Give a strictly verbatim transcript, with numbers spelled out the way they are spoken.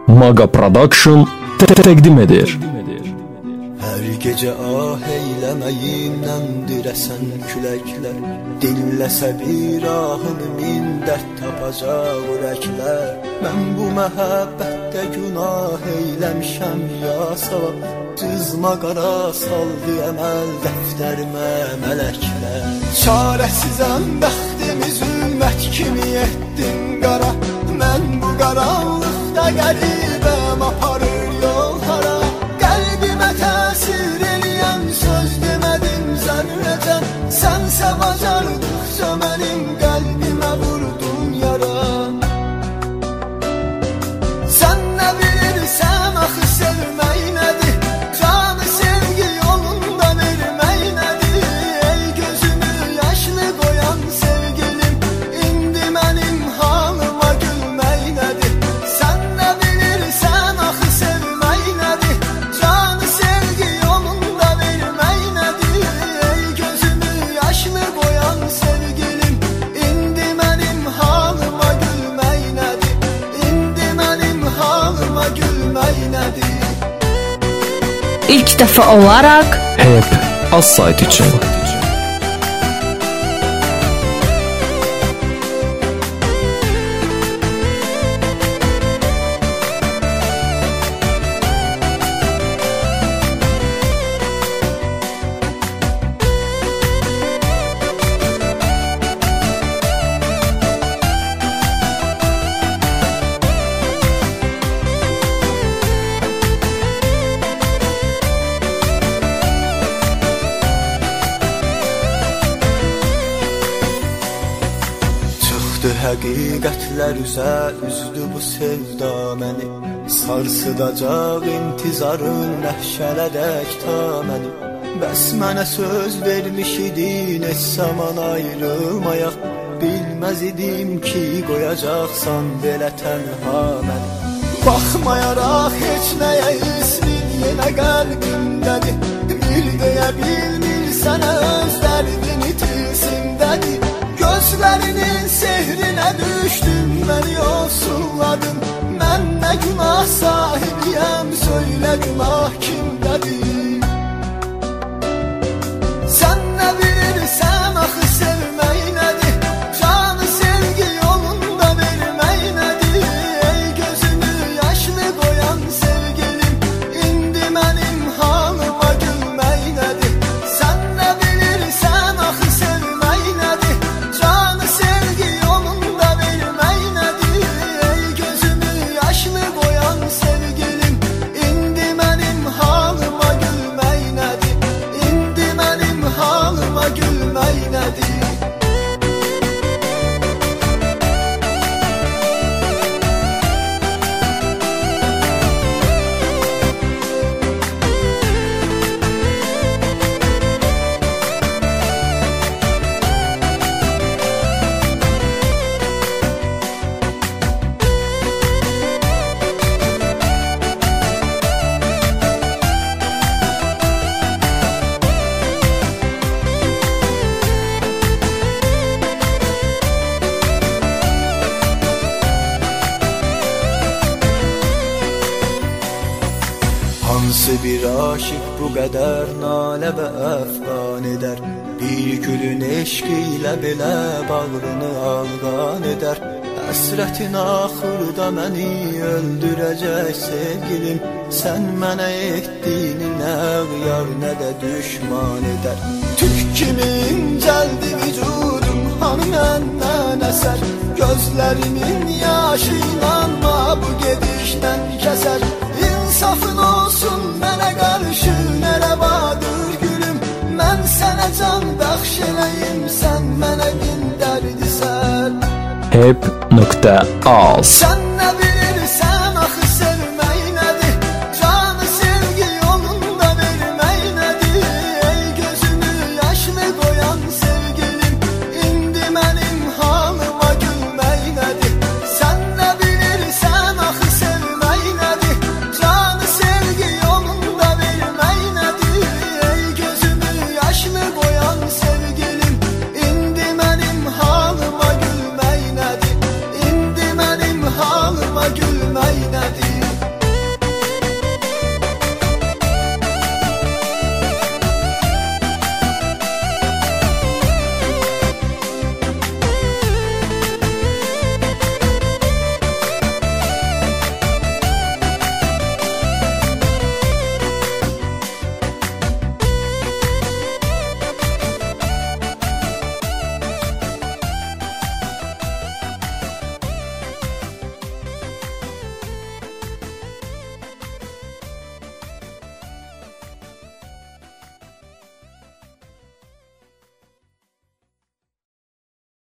Maga Production təqdim edir. Hər gecə ah eyləməyimdən dirəsən küləklər, dinləsə bir ahını min dərd tapacaq ürəklər. Mən bu məhəbbətdə günah eyləmişəm ya savab, cızma qara saldı əməl dəftərimə mələklər. Çarəsizəm bəxtimi zülmət kimi etdim qara, mən bu qaranlıqda qəribəm aparır yol hara. Qəlbimə təsir eləyən söz demədim zərrəcə, sənsə bacardıqca mənim qəlbimə vurdun yara. Sən nə bilirsən axı sevmək nədir, canı sevgi yolunda vermək nədir. Ey gözümü yaşlı qoyan sevgilim, indi mənim halıma gülmək nədir. Sən nə bilirsən axı sevmək nədir, canı sevgi yolunda vermək nədir. Ey gözümü yaşlı qoyan sevgilim, indi mənim halıma gülmək nədir. İndi mənim halıma gülmək nədir. İlk dəfə olaraq Hep az sayt üçün. Çıxdı həqiqətlər üzə, üzdü bu sevda məni. Sarsıdacaq intizarın nəhşələdək ta məni. Bəs mənə söz vermiş idin heç zaman ayrılmayaq. Bilməz idim ki qoyacaqsan belə tənha məni. Baxmayaraq heç nəyə ismin yenə qəlbimdədir. Bir deyə bilmirsən öz dərdini tilsimdədir. Gözlərinin sehrinə düşdüm, məni yosunladın. Mən nə günah sahibiyəm, söylə günah kimdədir. Sən nə bilirsən axı sevmək nədir, canı sevgi yolunda vermək nədir. Ey gözümü yaşlı qoyan sevgilim, indi mənim halıma gülmək nədir. Sən nə bilirsən axı sevmək nədir, canı sevgi yolunda vermək nədir. Ey gözümü yaşlı qoyan sevgilim, indi mənim halıma gülmək nədir. İndi mənim halıma gülmək nədir. Hansı bir aşık bu qədər nalə və əfqan edər, bir gülün eşqi ilə belə bağrını alqan edər. Həsrətin axırda məni öldürəcək sevgilim, sən mənə etdiyini nə yar nə də düşman edər. Tük kimi incəldi vücudum, hanı məndən əsər, gözlərimin yaşı inanma bu gedişdən kəsər. İnsafın olsun mənə qarşı nə rəvadır gülüm, mən sənə can bəxş eləyim, sən mənə min dərdi sər. Hep nokta az. Sən nə bilirsən